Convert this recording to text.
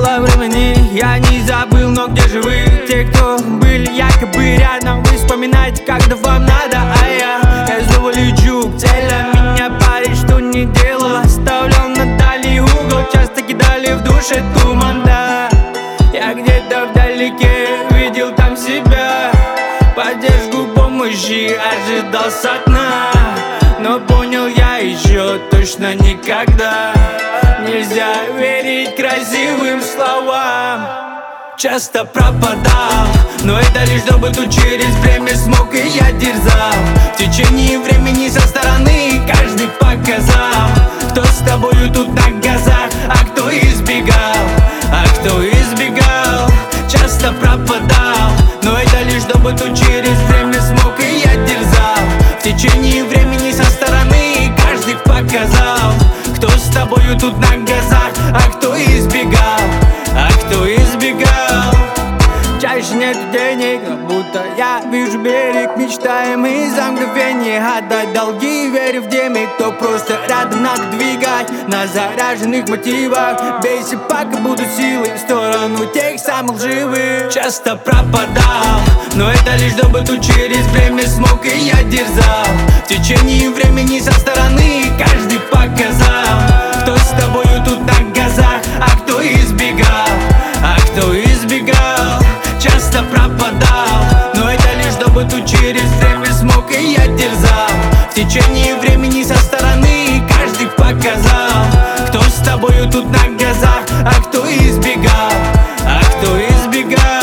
было времени, я не забыл, но где же вы? Те, кто были якобы рядом, вы вспоминайте, когда вам надо. А я снова лечу к целям, меня парень что не делал, оставлял на дальний угол, часто кидали в душе туман, да. Я где-то вдалеке видел там себя, поддержку, помощи ожидал со дна. Но понял я еще точно никогда, нельзя верить красивым словам. Часто пропадал, но это лишь чтобы тут через время смог и я дерзал. В течение времени со стороны каждый показал, кто с тобою тут на газах, а кто избегал, Часто пропадал, но это лишь чтобы тут через время смог и я дерзал. В течение времени со стороны каждый показал, кто с тобою тут на газах, а кто избегал, Чаще нет денег, но будто я вижу берег, мечтаемый за мгновение отдать долги, верю в деми, кто просто рядом надо двигать на заряженных мотивах. Бейся, пока будут силы, в сторону тех самых живых. Часто пропадал, но это лишь чтобы тут через время смог и я дерзал. В течение времени со стороны каждый показал, кто с тобою тут на газах, а кто избегал, Часто пропадал, но это лишь чтобы тут через время смог и я дерзал. В течение времени со стороны каждый показал, кто с тобою тут на газах, а кто избегал,